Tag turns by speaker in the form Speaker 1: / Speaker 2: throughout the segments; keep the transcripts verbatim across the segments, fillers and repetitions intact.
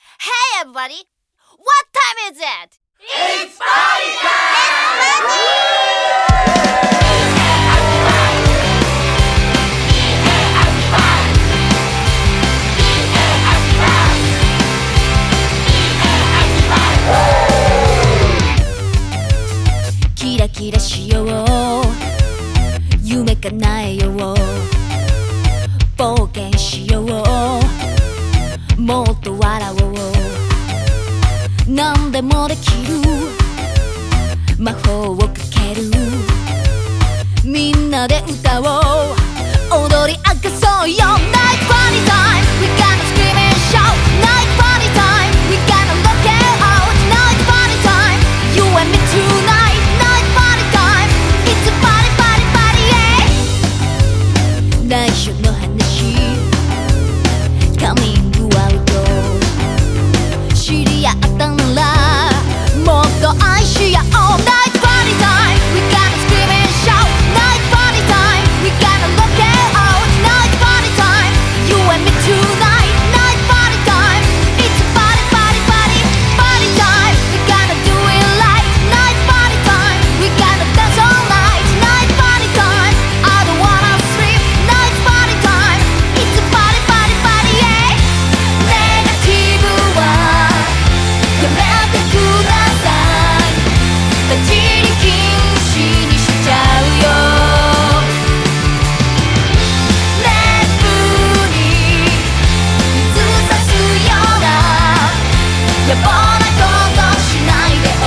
Speaker 1: Hey everybody! What time is it?
Speaker 2: It's party time!
Speaker 3: It's party time! キラキラしよう夢叶えよう冒険しようもっと笑おう何でもできる魔法をかけるみんなで歌おう踊り明かそうよ Night party time We gonna scream and shout Night party time We gonna rock it out Night party time You and me tonight Night party time It's a party party party yeah 内緒の話 Coming out 知り合ったならもっと愛し合おう Night party time We gonna scream and shout Night party time We gonna rock it out Night party time You and me tonight Night party time It's a party party party party time We gonna do it right Night party time We gonna dance all night Night party time I don't wanna sleep Night party time It's a party party party yeah ネガティブはやめてください立ち入り禁止にしちゃうよ熱風に水さすような野暮なことしないで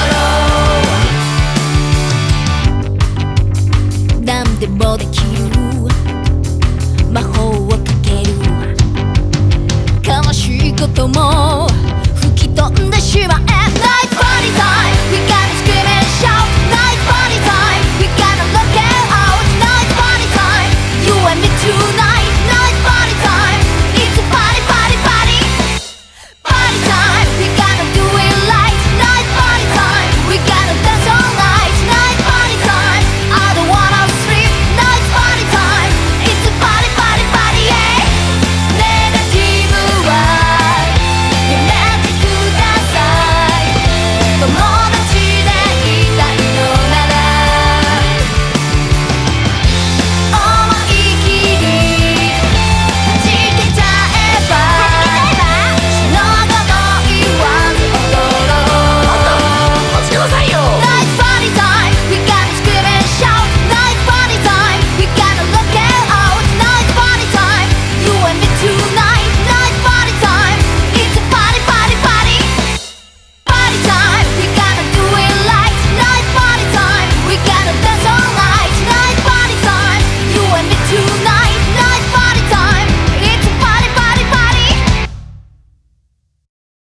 Speaker 3: 踊ろう何でもできる魔法をかける悲しいことも